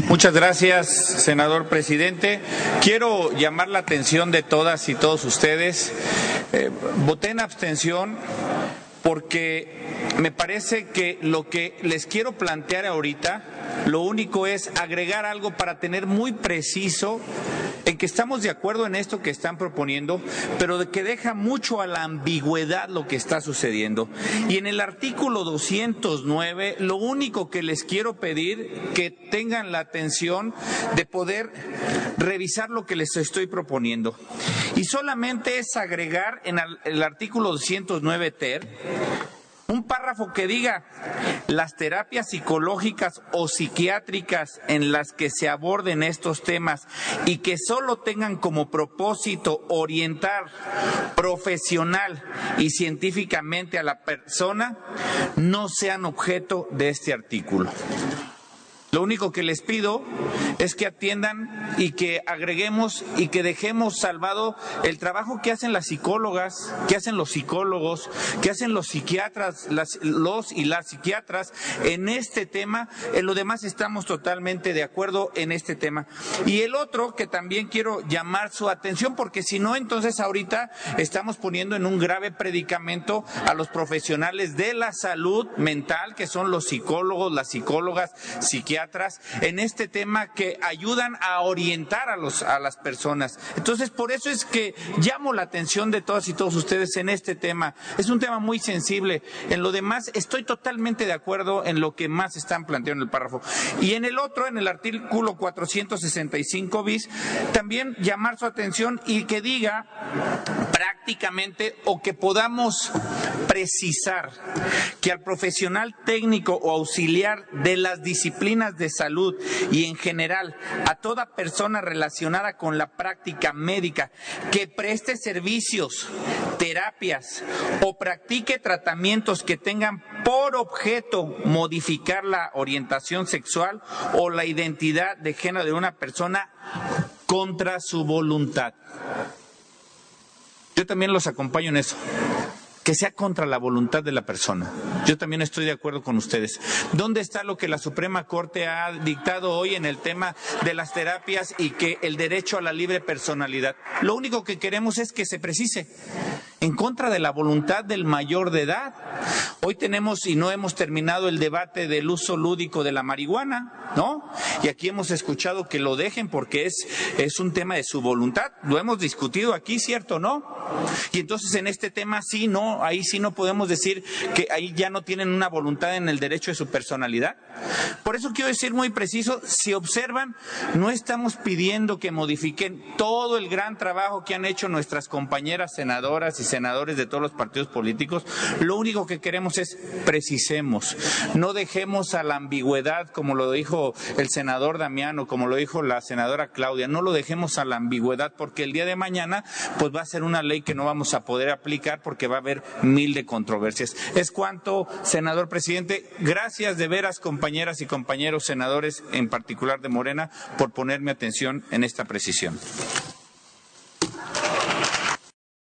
Muchas gracias, senador presidente. Quiero llamar la atención de todas y todos ustedes. Voté en abstención porque me parece que lo que les quiero plantear ahorita, lo único es agregar algo para tener muy preciso en que estamos de acuerdo en esto que están proponiendo, pero de que deja mucho a la ambigüedad lo que está sucediendo. Y en el artículo 209, lo único que les quiero pedir, que tengan la atención de poder revisar lo que les estoy proponiendo. Y solamente es agregar en el artículo 209 ter un párrafo que diga: las terapias psicológicas o psiquiátricas en las que se aborden estos temas y que solo tengan como propósito orientar profesional y científicamente a la persona, no sean objeto de este artículo. Lo único que les pido es que atiendan y que agreguemos y que dejemos salvado el trabajo que hacen las psicólogas, que hacen los psicólogos, que hacen los psiquiatras, los y las psiquiatras en este tema. En lo demás estamos totalmente de acuerdo en este tema. Y el otro que también quiero llamar su atención, porque si no, entonces ahorita estamos poniendo en un grave predicamento a los profesionales de la salud mental, que son los psicólogos, las psicólogas, psiquiatras, en este tema que ayudan a orientar a las personas. Entonces, por eso es que llamo la atención de todas y todos ustedes en este tema. Es un tema muy sensible. En lo demás, estoy totalmente de acuerdo en lo que más están planteando en el párrafo. Y en el otro, en el artículo 465 bis, también llamar su atención y que diga prácticamente, o que podamos precisar, que al profesional técnico o auxiliar de las disciplinas de salud y en general a toda persona relacionada con la práctica médica que preste servicios, terapias o practique tratamientos que tengan por objeto modificar la orientación sexual o la identidad de género de una persona contra su voluntad. Yo también los acompaño en eso, que sea contra la voluntad de la persona. Yo también estoy de acuerdo con ustedes. ¿Dónde está lo que la Suprema Corte ha dictado hoy en el tema de las terapias y que el derecho a la libre personalidad? Lo único que queremos es que se precise: en contra de la voluntad del mayor de edad. Hoy tenemos y no hemos terminado el debate del uso lúdico de la marihuana, ¿no? Y aquí hemos escuchado que lo dejen porque es un tema de su voluntad. Lo hemos discutido aquí, ¿cierto o no? Y entonces en este tema sí, no, ahí sí no podemos decir que ahí ya no tienen una voluntad en el derecho de su personalidad. Por eso quiero decir muy preciso, si observan, no estamos pidiendo que modifiquen todo el gran trabajo que han hecho nuestras compañeras senadoras y senadores de todos los partidos políticos. Lo único que queremos es precisemos, no dejemos a la ambigüedad, como lo dijo el senador Damiano, como lo dijo la senadora Claudia, no lo dejemos a la ambigüedad, porque el día de mañana pues va a ser una ley que no vamos a poder aplicar porque va a haber mil de controversias. Es cuanto, senador presidente. Gracias de veras, compañeras y compañeros senadores, en particular de Morena, por ponerme atención en esta precisión.